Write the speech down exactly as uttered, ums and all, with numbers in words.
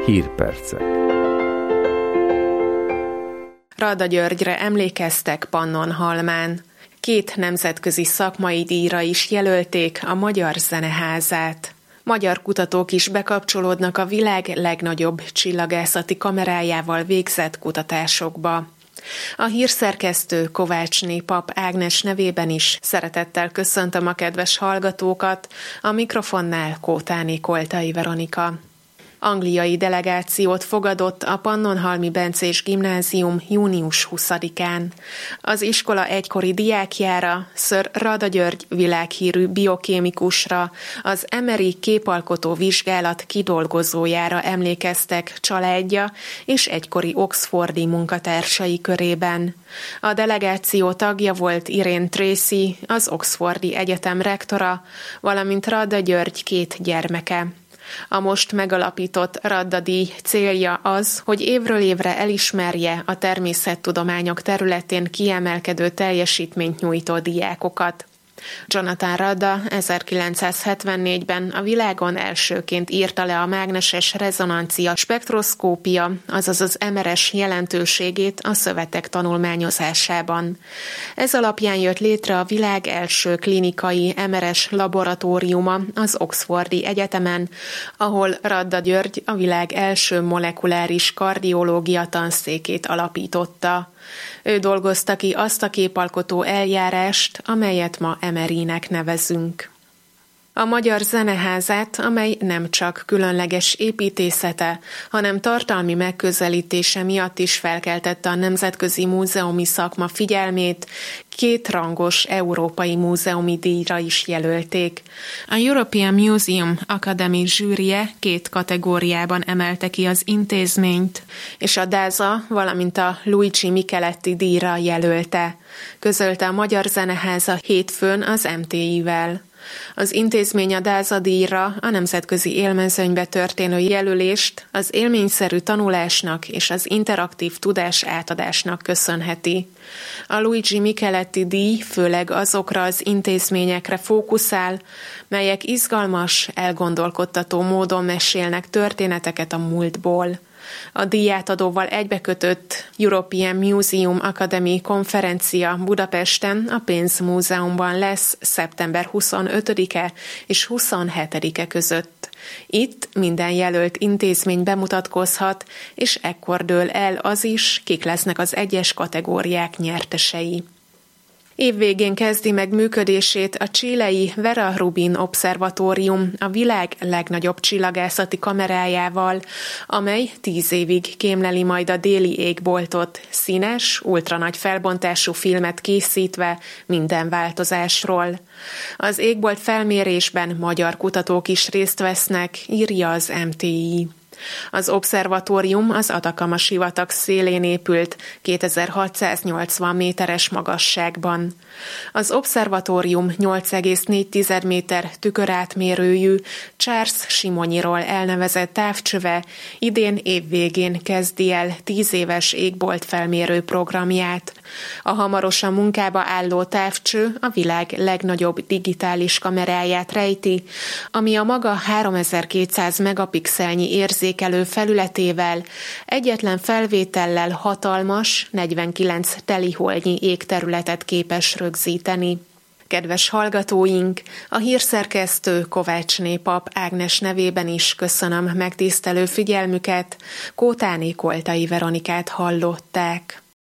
Hírpercek. Radda Györgyre emlékeztek Pannonhalmán. Két nemzetközi szakmai díjra is jelölték a Magyar Zeneházát. Magyar kutatók is bekapcsolódnak a világ legnagyobb csillagászati kamerájával végzett kutatásokba. A hírszerkesztő Kovácsné Pap Ágnes nevében is szeretettel köszöntöm a kedves hallgatókat, a mikrofonnál Kótáné Koltai Veronika. Angliai delegációt fogadott a Pannonhalmi Bencés Gimnázium június huszadikán. Az iskola egykori diákjára, Sir Radda György világhírű biokémikusra, az Emery képalkotó vizsgálat kidolgozójára emlékeztek családja és egykori oxfordi munkatársai körében. A delegáció tagja volt Irene Tracy, az Oxfordi Egyetem rektora, valamint Radda György két gyermeke. A most megalapított Radda-díj célja az, hogy évről évre elismerje a természettudományok területén kiemelkedő teljesítményt nyújtó diákokat. Jonathan Radda ezerkilencszázhetvennégyben a világon elsőként írta le a mágneses rezonancia spektroszkópia, azaz az em er es jelentőségét a szövetek tanulmányozásában. Ez alapján jött létre a világ első klinikai em er es laboratóriuma az Oxfordi Egyetemen, ahol Radda György a világ első molekuláris kardiológia tanszékét alapította. Ő dolgozta ki azt a képalkotó eljárást, amelyet ma Emerynek nevezünk. A Magyar Zeneházát, amely nem csak különleges építészete, hanem tartalmi megközelítése miatt is felkeltette a nemzetközi múzeumi szakma figyelmét, két rangos európai múzeumi díjra is jelölték. A European Museum Academy zsűrie két kategóriában emelte ki az intézményt, és a dáza, valamint a Luigi Micheletti díjra jelölte, közölte a Magyar Zeneháza hétfőn az em té i-vel. Az intézmény a dáza díjra, a nemzetközi élmezőnybe történő jelölést az élményszerű tanulásnak és az interaktív tudás átadásnak köszönheti. A Luigi Micheletti díj főleg azokra az intézményekre fókuszál, melyek izgalmas, elgondolkodtató módon mesélnek történeteket a múltból. A díjátadóval egybekötött European Museum Academy konferencia Budapesten a Pénzmúzeumban lesz szeptember huszonötödike és huszonhetedike között. Itt minden jelölt intézmény bemutatkozhat, és ekkor dől el az is, kik lesznek az egyes kategóriák nyertesei. Évvégén kezdi meg működését a chilei Vera Rubin Obszervatórium a világ legnagyobb csillagászati kamerájával, amely tíz évig kémleli majd a déli égboltot, színes, ultranagy felbontású filmet készítve minden változásról. Az égbolt felmérésben magyar kutatók is részt vesznek, írja az em té i. Az obszervatórium az Atacama-sivatag szélén épült kétezer-hatszáznyolcvan méteres magasságban. Az obszervatórium nyolc egész négy méter tükörátmérőjű Charles Simonyiról elnevezett távcsöve idén évvégén kezdi el tíz éves égbolt felmérő programját. A hamarosan munkába álló távcső a világ legnagyobb digitális kameráját rejti, ami a maga háromezer-kétszáz megapixelnyi érzékelő felületével egyetlen felvétellel hatalmas, negyvenkilenc teliholdnyi égterületet képes rögzíteni. Kedves hallgatóink, a hírszerkesztő Kovácsné Pap Ágnes nevében is köszönöm megtisztelő figyelmüket, Kótáné Koltai Veronikát hallották.